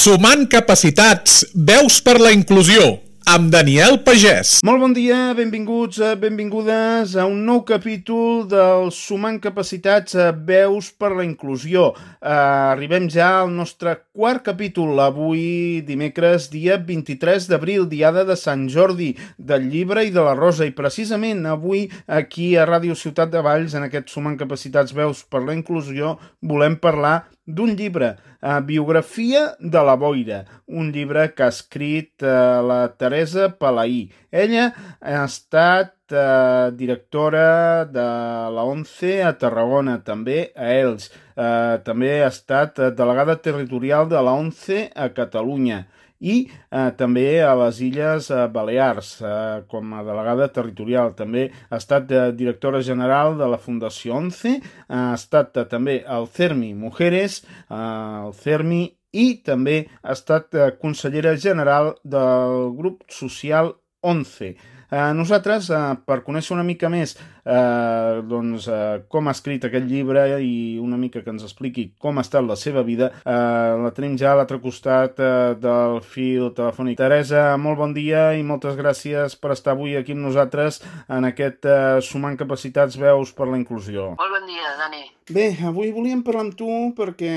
Sumant capacitats, veus per la inclusió, amb Daniel Pagès. Molt bon dia, benvinguts, benvingudes a un nou capítol del Sumant capacitats, veus per la inclusió. Arribem ja al nostre quart capítol, avui dimecres, dia 23 d'abril, diada de Sant Jordi, del Llibre i de la Rosa, i precisament avui aquí a Ràdio Ciutat de Valls, en aquest Sumant capacitats, veus per la inclusió, volem parlar d'un llibre, Biografia de la Boira, un llibre que ha escrit la Teresa Palaí. Ella ha estat directora de la ONCE a Tarragona, també a Elx. També ha estat delegada territorial de la ONCE a Catalunya i també a les Illes Balears, com a delegada territorial. També ha estat directora general de la Fundació ONCE, ha estat també al CERMI Mujeres, al CERMI, i també ha estat consellera general del grup social ONCE. Nosaltres, per conèixer una mica més com ha escrit aquest llibre i una mica que ens expliqui com ha estat la seva vida, la tenim ja a l'altre costat del fil telefònic. Teresa, molt bon dia i moltes gràcies per estar avui aquí amb nosaltres en aquest Sumant capacitats, veus per la inclusió. Molt bon dia, Dani. Bé, avui volíem parlar amb tu perquè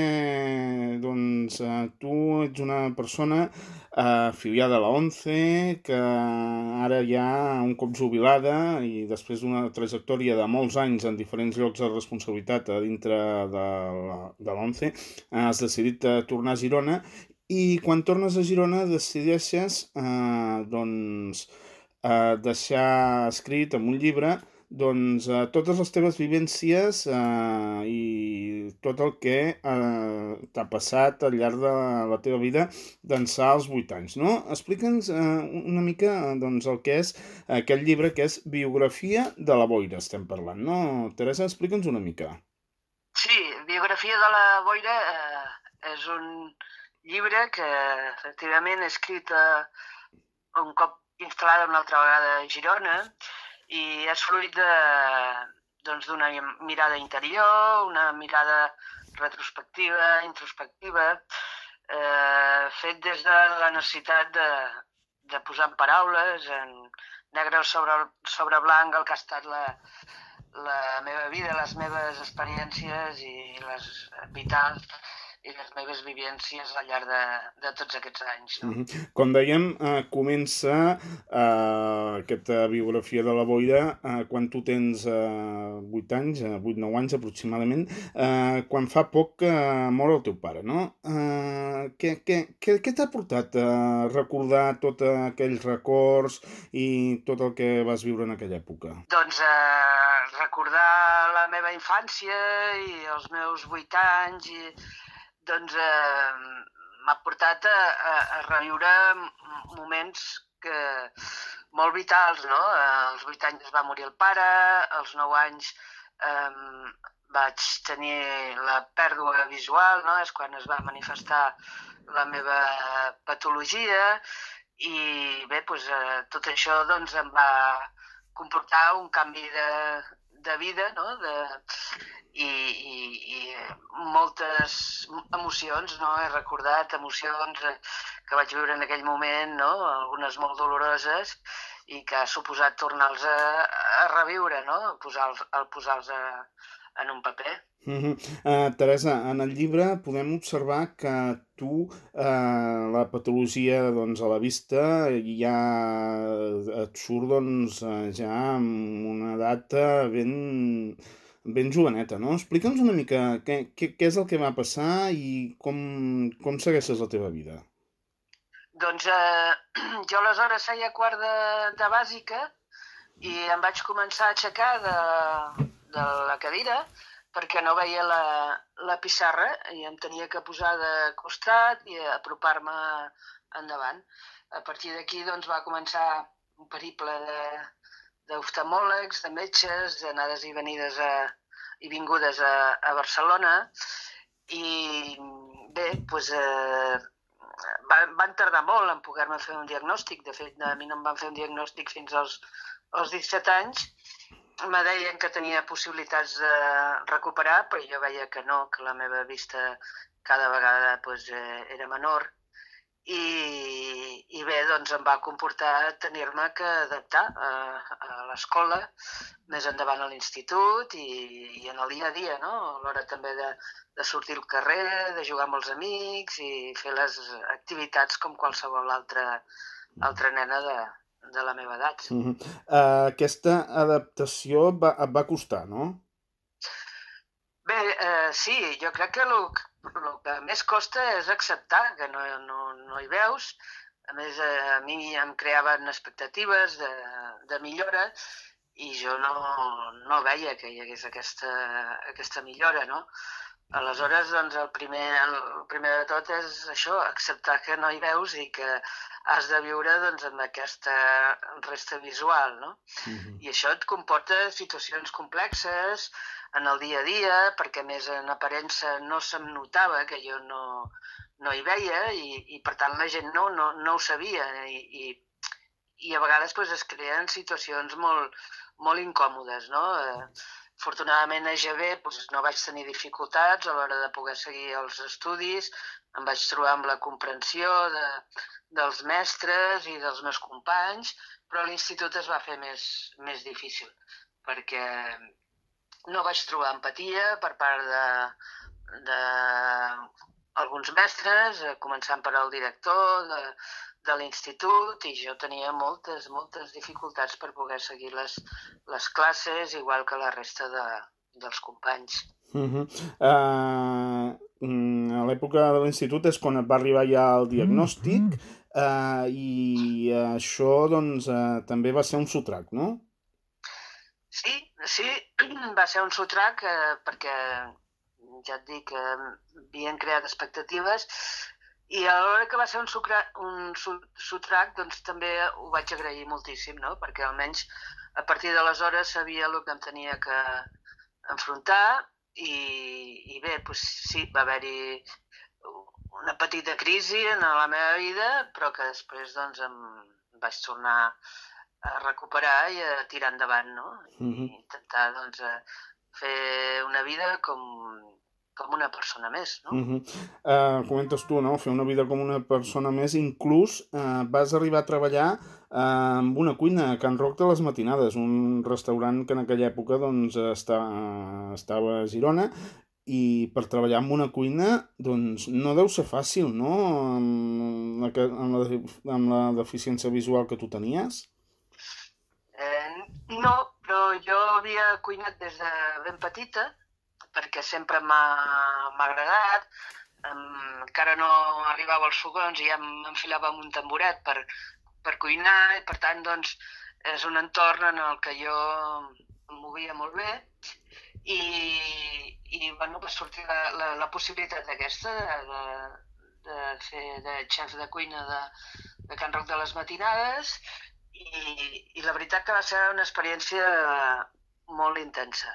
tu ets una persona afiliada a la ONCE, que ara ja un cop jubilada i després d'una trajectòria de molts anys en diferents llocs de responsabilitat a dintre de l'ONCE, has decidit tornar a Girona, i quan tornes a Girona decideixes deixar escrit en un llibre totes les teves vivències i tot el que t'ha passat al llarg de la teva vida d'ençà als 8 anys, no? Explica'ns una mica el que és aquest llibre, que és Biografia de la Boira, estem parlant, no? Teresa, explica'ns una mica. Sí, Biografia de la Boira és un llibre que efectivament he escrit un cop instal·lada una altra vegada a Girona, i és fruit d'una mirada interior, una mirada retrospectiva, introspectiva, fet des de la necessitat de posar en paraules, en negre sobre blanc, el que ha estat la meva vida, les meves experiències i les vitals i les meves vivències al llarg de tots aquests anys. No? Com dèiem, comença aquesta biografia de la Boira quan tu tens 8 anys, 8-9 anys aproximadament, quan fa poc que mor el teu pare, no? Què t'ha portat a recordar tots aquells records i tot el que vas viure en aquella època? Doncs recordar la meva infància i els meus 8 anys m'ha portat a reviure moments molt vitals, no? Als 8 anys va morir el pare, als 9 anys vaig tenir la pèrdua visual, no? És quan es va manifestar la meva patologia, i bé, tot això em va comportar un canvi de vida, no? I moltes emocions, no? He recordat emocions que vaig viure en aquell moment, no? Algunes molt doloroses, i que ha suposat tornar-los a reviure, no? Posar-los en un paper. Teresa, en el llibre podem observar que tu la patologia a la vista ja et surt ja amb una edat ben joveneta, no? Explica'ns una mica què és el que va passar i com segueixes la teva vida. Doncs jo aleshores feia quart de bàsica i em vaig començar a aixecar de la cadira perquè no veia la pissarra i em tenia que posar de costat i apropar-me endavant. A partir d'aquí va començar un periple d'oftalmòlegs, de metges, d'anades i venides i vingudes a Barcelona, i bé, van tardar molt en poder-me fer un diagnòstic. De fet, a mi no em van fer un diagnòstic fins als 17 anys. Me deien que tenia possibilitats de recuperar, però jo veia que no, que la meva vista cada vegada era menor i bé, doncs em va comportar tenir-me que adaptar a l'escola, més endavant a l'institut i en el dia a dia, no? A l'hora també de sortir al carrer, de jugar amb els amics i fer les activitats com qualsevol altra nena de la meva edat. Aquesta adaptació et va costar, no? Bé, sí, jo crec que el que més costa és acceptar que no hi veus. A més, a mi em creaven expectatives de millora i jo no veia que hi hagués aquesta millora, no? Aleshores, doncs, el primer de tot és això, acceptar que no hi veus i que has de viure doncs, amb aquesta resta visual, no? I això et comporta situacions complexes en el dia a dia, perquè més en aparença no se'm notava que jo no hi veia i per tant la gent no ho sabia i a vegades doncs, es creen situacions molt incòmodes, no? Afortunadament a GB doncs, no vaig tenir dificultats a l'hora de poder seguir els estudis, em vaig trobar amb la comprensió dels mestres i dels meus companys, però a l'institut es va fer més difícil, perquè no vaig trobar empatia per part d'alguns mestres, començant per el director de l'institut, i jo tenia moltes dificultats per poder seguir les classes, igual que la resta dels companys. A l'època de l'institut és quan et va arribar ja el diagnòstic i això doncs, també va ser un sotrac, no? Sí, va ser un sotrac perquè, ja et dic, havien creat expectatives i a l'hora que va ser un sotrac doncs també ho vaig agrair moltíssim, no? Perquè almenys a partir d'aleshores sabia el que em tenia que enfrontar i bé, doncs sí, va haver-hi una petita crisi en la meva vida, però que després doncs em vaig tornar a recuperar i a tirar endavant, no? I intentar doncs fer una vida com una persona més, no? Comentes tu, no? Fer una vida com una persona més, inclús vas arribar a treballar amb una cuina a Can Roc de les Matinades, un restaurant que en aquella època doncs, estava a Girona, i per treballar en una cuina doncs, no deu ser fàcil, no? Amb la deficiència visual que tu tenies? No, però jo havia cuinat des de ben petita, perquè sempre m'ha agradat, encara no arribava als fogons i ja m'enfilava amb un tamboret per cuinar, i per tant doncs, és un entorn en el que jo em movia molt bé i bueno, va sortir la possibilitat aquesta de fer de xef de cuina de Can Roc de les Matinades i la veritat que va ser una experiència molt intensa,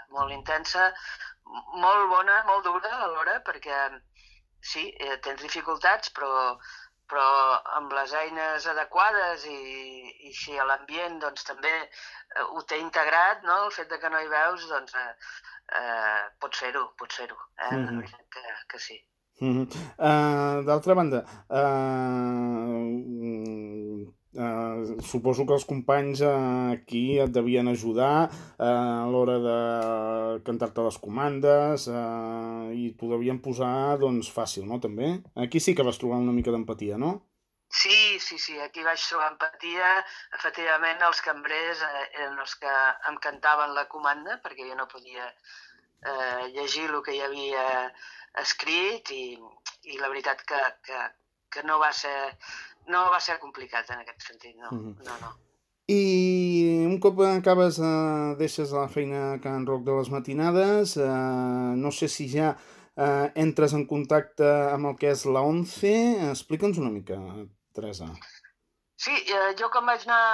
molt bona, molt dura alhora, perquè sí, tens dificultats, però amb les eines adequades i si l'ambient doncs, també ho té integrat, no? El fet de que no hi veus, doncs pots fer-ho, la veritat que sí. D'altra banda, suposo que els companys aquí et devien ajudar a l'hora de cantar-te les comandes i t'ho devien posar doncs, fàcil, no? També? Aquí sí que vas trobar una mica d'empatia, no? Sí, aquí vaig trobar empatia. Efectivament, els cambrers eren els que em cantaven la comanda, perquè jo no podia llegir el que hi havia escrit i la veritat que no va ser complicat en aquest sentit, no. I un cop deixes la feina a Can Roc de les Matinades, no sé si ja entres en contacte amb el que és la ONCE. Explica'ns una mica, Teresa. Sí, jo quan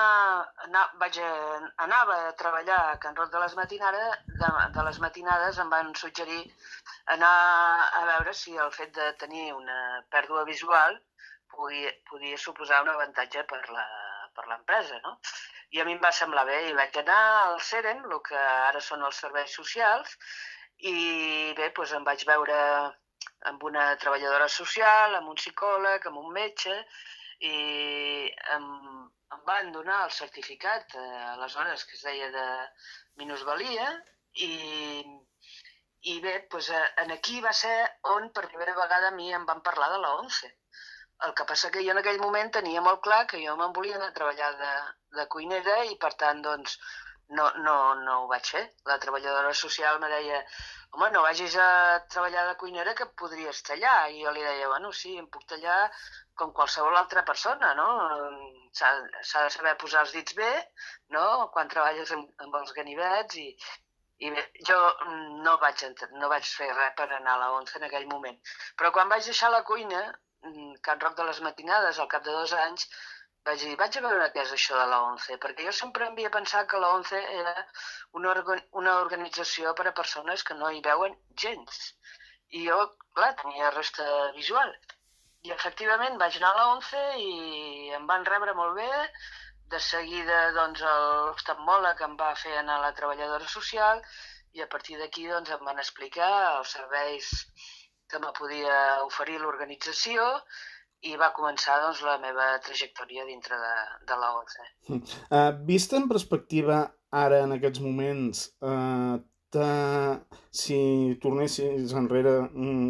anava a treballar a Can Roc de les Matinades em van suggerir anar a veure si el fet de tenir una pèrdua visual podia suposar un avantatge per l'empresa, no? I a mi em va semblar bé i vaig anar al CEREM, el que ara són els serveis socials, i bé, doncs em vaig veure amb una treballadora social, amb un psicòleg, amb un metge, i em van donar el certificat, aleshores, que es deia de minusvalia, i bé, doncs, aquí va ser on per primera vegada a mi em van parlar de la ONCE. El que passa que jo en aquell moment tenia molt clar que jo me'n volia anar a treballar de cuinera i, per tant, doncs, no ho vaig fer. La treballadora social me deia: home, no vagis a treballar de cuinera que et podries tallar. I jo li deia: bueno, sí, em puc tallar com qualsevol altra persona, no? S'ha de saber posar els dits bé, no?, quan treballes amb els ganivets i bé, jo no vaig fer res per anar a la ONCE en aquell moment. Però quan vaig deixar la cuina, Can Roc de les matinades, al cap de 2 anys, vaig dir: vaig a veure què és això de la ONCE, perquè jo sempre havia pensat que la ONCE era una organització per a persones que no hi veuen gens. I jo, clar, tenia resta visual. I efectivament vaig anar a la ONCE i em van rebre molt bé. De seguida, doncs, l'oftalmòleg em va fer anar a la treballadora social i a partir d'aquí, doncs, em van explicar els serveis que me podia oferir l'organització i va començar, doncs, la meva trajectòria dintre de la ONCE. Vist en perspectiva, ara, en aquests moments, si tornessis enrere,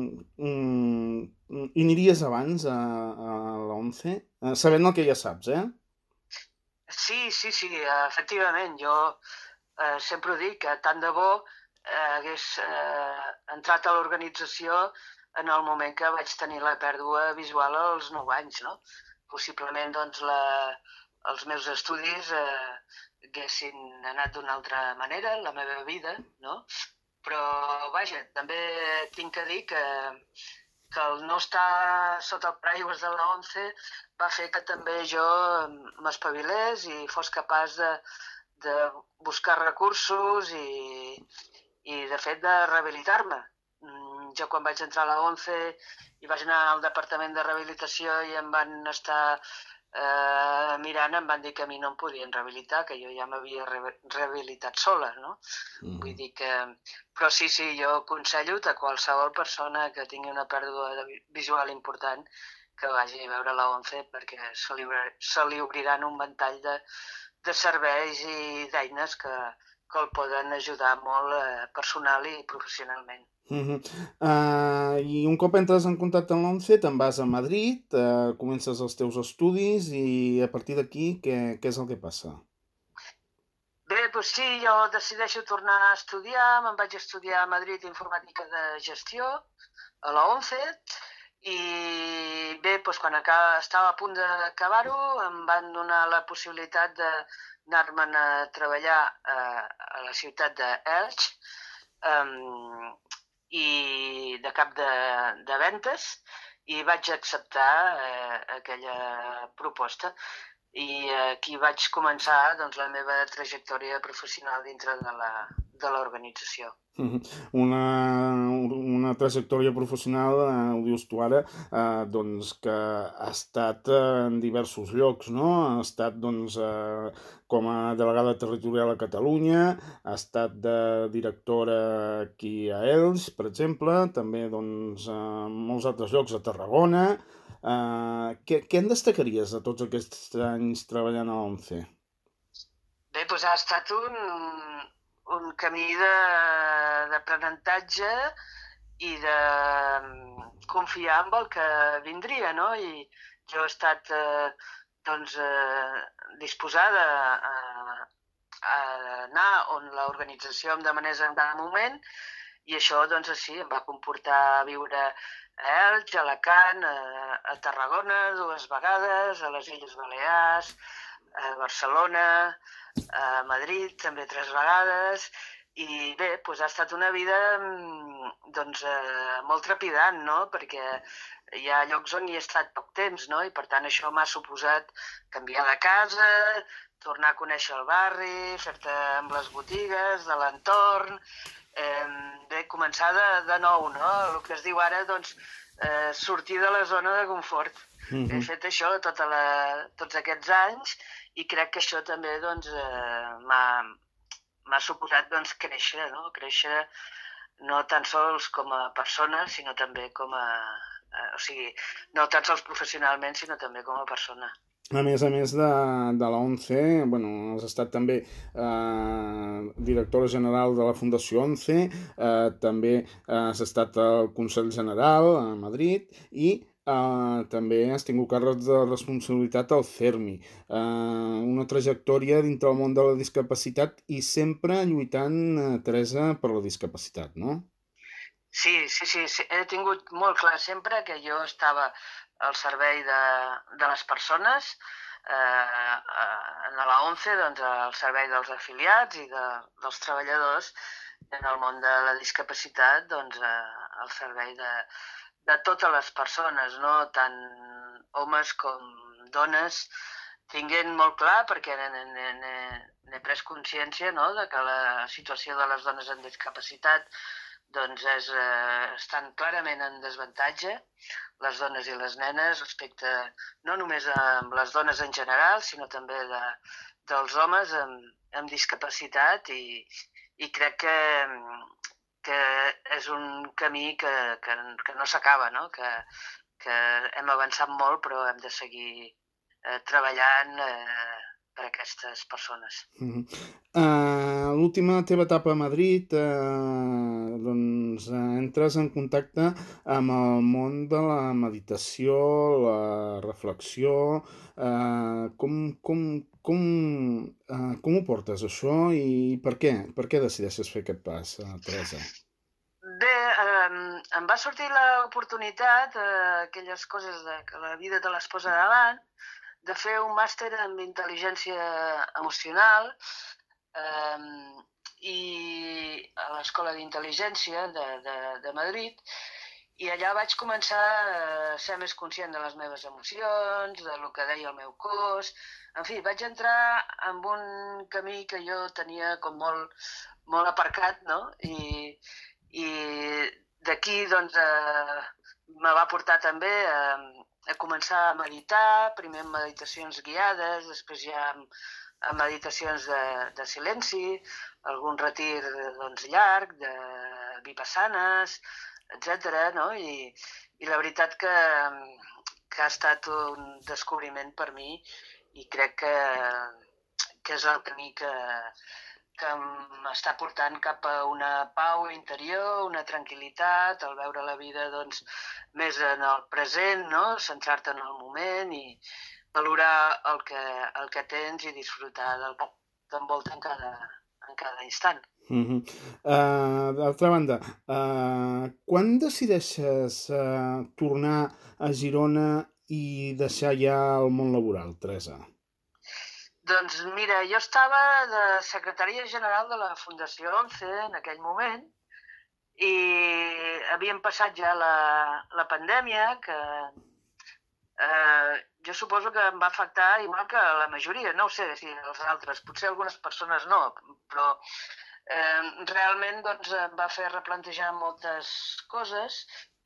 hi aniries abans a la ONCE? Sabent el que ja saps, eh? Sí, efectivament. Jo sempre ho dic, que tant de bo hagués entrat a l'organització en el moment que vaig tenir la pèrdua visual als 9 anys, no? Possiblement, doncs, els meus estudis haguessin anat d'una altra manera, la meva vida, no? Però, vaja, també tinc que dir que el no estar sota el paraigües de la ONCE va fer que també jo m'espavilés i fos capaç de buscar recursos i de fet, de rehabilitar-me. Jo, quan vaig entrar a la ONCE i vaig anar al departament de rehabilitació i em van estar mirant, em van dir que a mi no em podien rehabilitar, que jo ja m'havia rehabilitat sola, no? Vull dir que... Però sí, jo aconsello a qualsevol persona que tingui una pèrdua visual important que vagi a veure la ONCE, perquè se li obriran un ventall de serveis i d'eines que el poden ajudar molt personal i professionalment. I un cop entres en contacte amb l'ONCE, te'n vas a Madrid, comences els teus estudis i a partir d'aquí què és el que passa? Bé, doncs sí, jo decideixo tornar a estudiar, me'n vaig estudiar a Madrid Informàtica de Gestió, a la ONCE, i bé, doncs quan estava a punt d'acabar-ho em van donar la possibilitat d'anar-me'n a treballar a la ciutat d'Elx, i de cap de ventes, i vaig acceptar aquella proposta. I aquí vaig començar, doncs, la meva trajectòria professional dintre de l'organització. Una trajectòria professional, ho dius tu ara, doncs que ha estat en diversos llocs, no? Ha estat, doncs, com a delegada territorial a Catalunya, ha estat de directora aquí a Elx, per exemple, també, doncs, en molts altres llocs, a Tarragona. Què en destacaries de tots aquests anys treballant a l'ONCE? Bé, doncs ha estat un camí d'aprenentatge i de confiar en el que vindria, no? I jo he estat, doncs, disposada a anar on l'organització em demanés en cada moment, i això, doncs, sí, em va comportar viure a Elx, a Alacant, a Tarragona 2 vegades, a les Illes Balears, a Barcelona, a Madrid també 3 vegades, i bé, doncs ha estat una vida, doncs, molt trepidant, no? Perquè hi ha llocs on hi he estat poc temps, no? I per tant això m'ha suposat canviar de casa, tornar a conèixer el barri, fer-te amb les botigues de l'entorn, bé, començar de nou, no? El que es diu ara, doncs, sortir de la zona de confort. He fet això tots aquests anys i crec que això també, doncs, m'ha suposat, doncs, créixer, no? Créixer no tan sols com a persona, sinó també com a... o sigui, no tan sols professionalment, sinó també com a persona. A més de la ONCE, bueno, has estat també directora general de la Fundació ONCE, també has estat al Consell General a Madrid i també has tingut càrrecs de responsabilitat al CERMI. Una trajectòria dintre el món de la discapacitat i sempre lluitant, Teresa, per la discapacitat, no? Sí, he tingut molt clar sempre que jo estava al servei de les persones, en la ONCE, doncs, al servei dels afiliats i dels treballadors, en el món de la discapacitat, doncs, al servei de totes les persones, no tant homes com dones, tinguent molt clar, perquè n'he pres consciència, no?, de que la situació de les dones amb discapacitat doncs estan clarament en desavantatge, les dones i les nenes, respecte no només amb les dones en general, sinó també dels homes amb discapacitat, i crec que és un camí que no s'acaba, no? Que hem avançat molt, però hem de seguir treballant per a aquestes persones. L'última teva etapa a Madrid, doncs entres en contacte amb el món de la meditació, la reflexió. Com ho portes, això, i per què? Per què decideixes fer aquest pas, Teresa? Bé, em va sortir l'oportunitat, aquelles coses que la vida te les posa davant, de fer un màster en intel·ligència emocional i a l'Escola d'Intel·ligència de Madrid, i allà vaig començar a ser més conscient de les meves emocions, del que deia el meu cos. En fi, vaig entrar en un camí que jo tenia com molt aparcat, no? I d'aquí, doncs, me va portar també a començar a meditar, primer en meditacions guiades, després ja en meditacions de silenci, algun retir doncs, llarg, de vipassanes, etc. No? I la veritat que ha estat un descobriment per mi, i crec que és el camí que m'està portant cap a una pau interior, una tranquil·litat, al veure la vida doncs, més en el present, no? Centrar-te en el moment i valorar el que tens i disfrutar del que t'envolta en cada instant. D'altra banda, quan decideixes tornar a Girona i deixar ja el món laboral, Teresa? Doncs mira, jo estava de secretària general de la Fundació ONCE en aquell moment, i havíem passat ja la pandèmia, que jo suposo que em va afectar igual que la majoria, no ho sé si els altres, potser algunes persones no, però realment doncs, em va fer replantejar moltes coses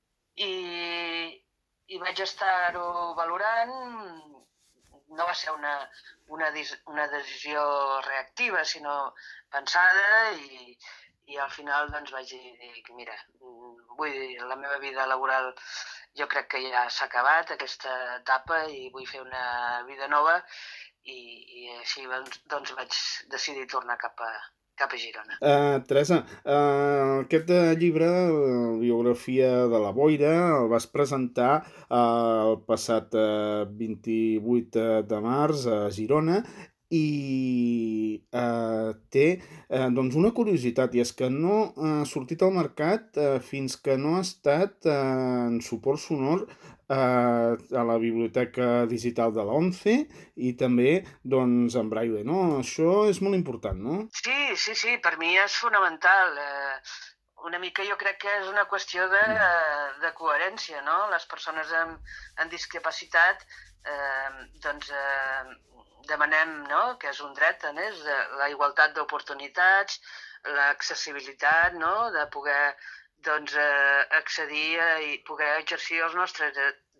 i vaig estar-ho valorant. No va ser una decisió reactiva, sinó pensada, i al final doncs, vaig dir, mira, la meva vida laboral jo crec que ja s'ha acabat, aquesta etapa, i vull fer una vida nova, i així doncs vaig decidir tornar cap a Girona. Teresa, aquest llibre, la biografia de la Boira, el vas presentar el passat 28 de març a Girona, i té doncs una curiositat, i és que no ha sortit al mercat fins que no ha estat en suport sonor a la biblioteca digital de l'ONCE i també doncs en braille, no? Això és molt important, no? Sí, per mi és fonamental. Una mica jo crec que és una qüestió de coherència, no? Les persones amb discapacitat doncs demanem, no?, que és un dret, a més, la igualtat d'oportunitats, l'accessibilitat, no?, de poder doncs, accedir i poder exercir els nostres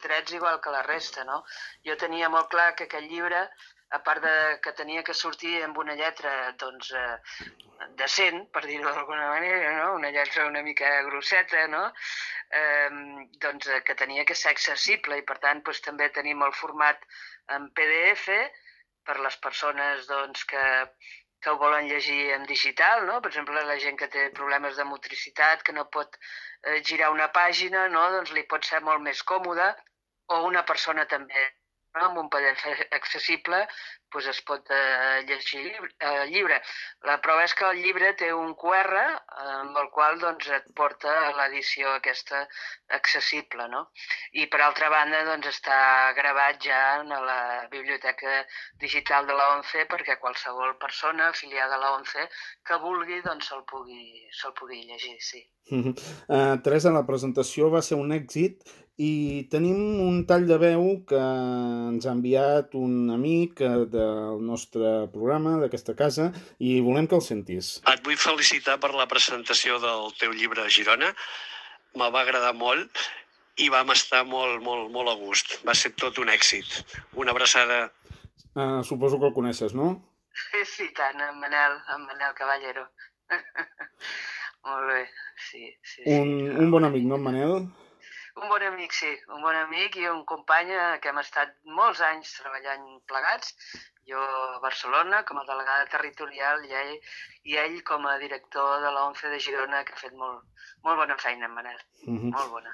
drets igual que la resta, no? Jo tenia molt clar que aquest llibre, a part que tenia que sortir amb una lletra, doncs, decent, per dir-ho d'alguna manera, no? Una lletra una mica grosseta, no? Doncs que tenia que ser accessible i, per tant, doncs, també tenim el format en PDF per les persones doncs, que ho volen llegir en digital, no? Per exemple, la gent que té problemes de motricitat, que no pot girar una pàgina, no? Doncs li pot ser molt més còmode, o una persona també, no? Amb un PDF accessible doncs es pot llegir el llibre. La prova és que el llibre té un QR amb el qual doncs, et porta a l'edició aquesta accessible, no? I per altra banda doncs, està gravat ja a la biblioteca digital de la ONCE perquè qualsevol persona afiliada a la ONCE que vulgui doncs, se'l pugui llegir, sí. Teresa, la presentació va ser un èxit i tenim un tall de veu que ens ha enviat un amic del nostre programa, d'aquesta casa, i volem que el sentis. Et vull felicitar per la presentació del teu llibre a Girona. Me va agradar molt i vam estar molt a gust. Va ser tot un èxit. Una abraçada. Suposo que el coneixes, no? Sí, tant, en Manel Caballero. Molt bé, sí. Un bon amic, no, en Manel? Un bon amic, sí. Un bon amic i un company que hem estat molts anys treballant plegats. Jo a Barcelona com a delegada territorial i ell com a director de la ONCE de Girona, que ha fet molt bona feina, en Manel. Molt bona.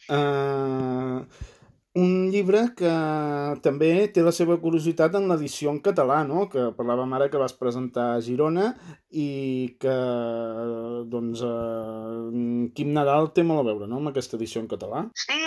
Un llibre que també té la seva curiositat en l'edició en català, no? Que parlàvem ara que vas presentar a Girona i que, doncs, Quim Nadal té molt a veure, no?, amb aquesta edició en català. Sí,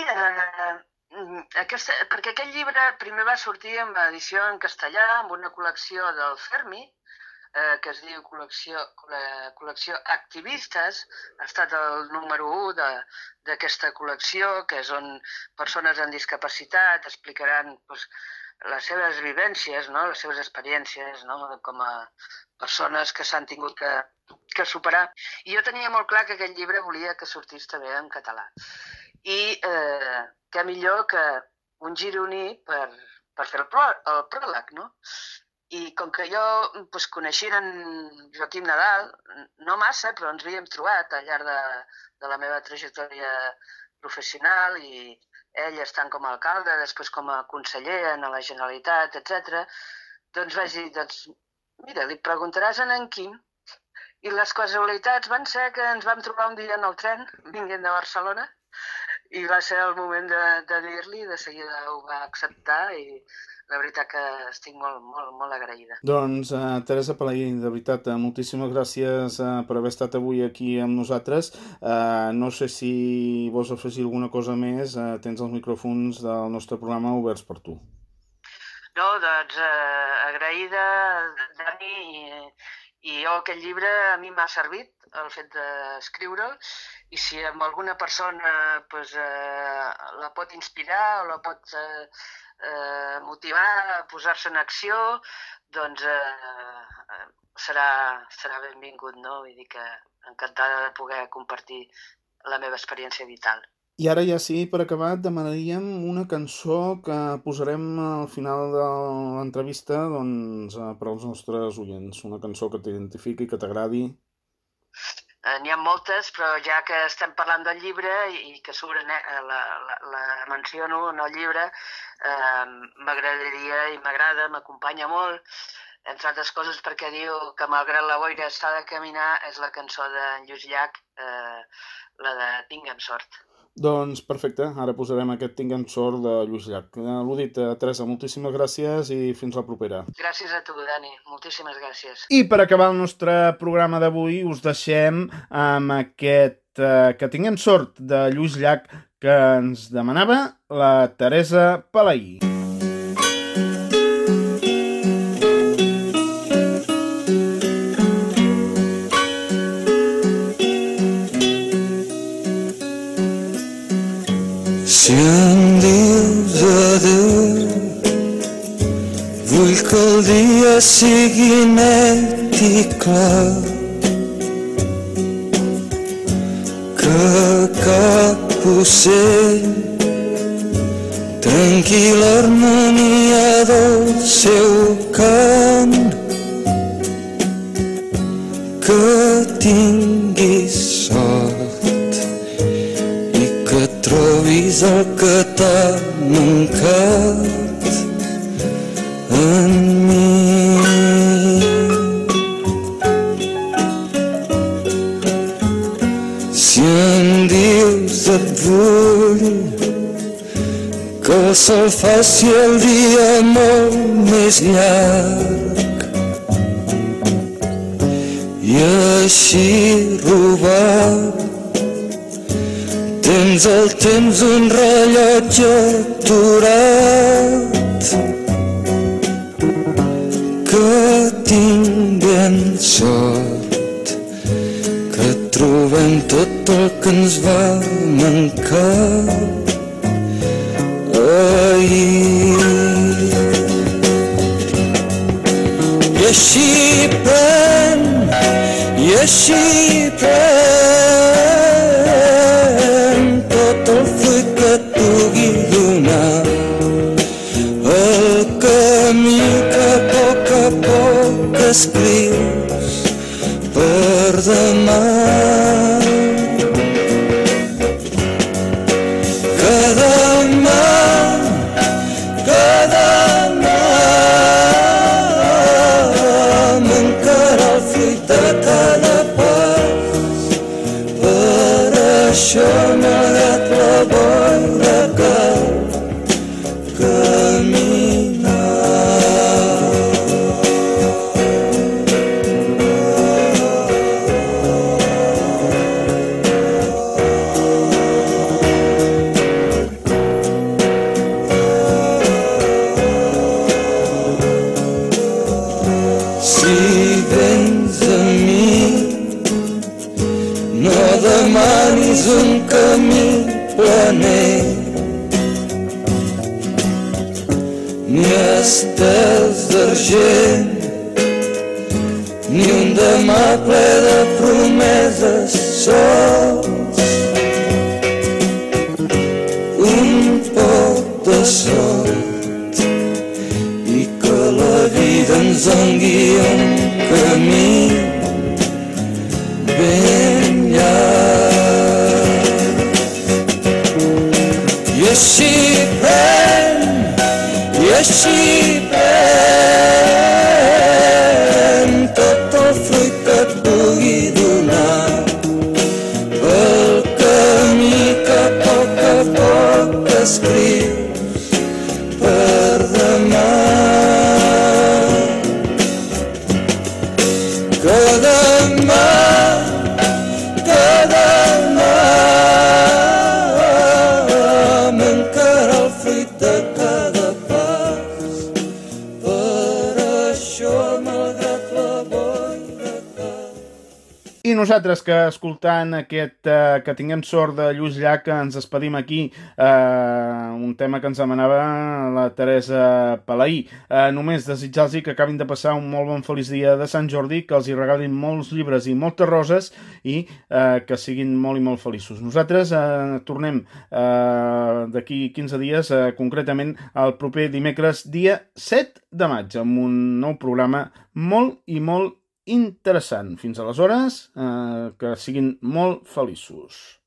perquè aquest llibre primer va sortir amb edició en castellà, amb una col·lecció del Fermi, que es diu col·lecció Activistes. Ha estat el número 1 d'aquesta col·lecció, que és on persones amb discapacitat explicaran doncs, les seves vivències, no? Les seves experiències, no? Com a persones que s'han tingut que superar. I jo tenia molt clar que aquest llibre volia que sortís també en català. I què millor que un gironí per fer el pròleg, no? I com que jo coneixia en Joaquim Nadal, no massa, però ens havíem trobat al llarg de la meva trajectòria professional i ell estant com a alcalde, després com a conseller en la Generalitat, etc. Doncs vaig dir, mira, li preguntaràs a en Quim. I les casualitats van ser que ens vam trobar un dia en el tren, vinguent de Barcelona, i va ser el moment de dir-li, de seguida ho va acceptar i la veritat que estic molt agraïda. Doncs, Teresa Palaí, de veritat, moltíssimes gràcies per haver estat avui aquí amb nosaltres. No sé si vols afegir alguna cosa més, tens els micròfons del nostre programa oberts per tu. No, doncs, agraïda, Dani, i jo aquest llibre a mi m'ha servit, el fet d'escriure'l, i si amb alguna persona la pot inspirar o la pot motivar a posar-se en acció, doncs serà benvingut, no? Vull dir que encantada de poder compartir la meva experiència vital. I ara ja sí, per acabar, demanaríem una cançó que posarem al final de l'entrevista per als nostres oients. Una cançó que t'identifiqui, que t'agradi. N'hi ha moltes, però ja que estem parlant del llibre i que la menciono en el llibre, m'agradaria i m'agrada, m'acompanya molt, entre altres coses perquè diu que malgrat la boira s'ha de caminar, és la cançó d'en Lluís Llach, la de Tinguem sort. Doncs perfecte, ara posarem aquest Tinguem sort de Lluís Llach. L'ho dit, Teresa, moltíssimes gràcies i fins la propera. Gràcies a tu, Dani, moltíssimes gràcies. I per acabar el nostre programa d'avui us deixem amb aquest Que tinguem sort de Lluís Llach que ens demanava la Teresa Palaí. Si em dius adéu, vull que el dia sigui net i clar, que cap ocell tranquil·la harmonia del seu cant. Que tinguis sort i que trobis el que t'ha mancat en mi. Si em dius et vull, que el sol faci el dia molt més llarg i així robar tens el temps un rellotge aturat. Que tinguem sort, que trobem tot el que ens va mancar ahir. I així pren, i així pren tot el fruit que et pugui donar, el camí que a poc escrius per demà. Això malgrat la boira cal caminar. Si vens a mi, no demanis un camí planer, ni estels d'argent, ni un demà ple de promeses sols. Un poc de sort i que la vida ens doni un camí ben llarg. I així pren, i així pren tot el fruit que et pugui donar, el camí que a poc escrius per demà. Que demà mancarà el fruit de cada pas, per això malgrat la boira cal. I nosaltres que escoltant aquest que tinguem sort de Lluís Llach ens despedim aquí, un tema que ens demanava la Teresa Palaí. Només desitjar-los que acabin de passar un molt bon feliç dia de Sant Jordi, que els hi regalin molts llibres i moltes roses i que siguin molt i molt feliços. Nosaltres tornem d'aquí 15 dies, concretament el proper dimecres dia 7 de maig, amb un nou programa molt i molt interessant. Fins aleshores, que siguin molt feliços.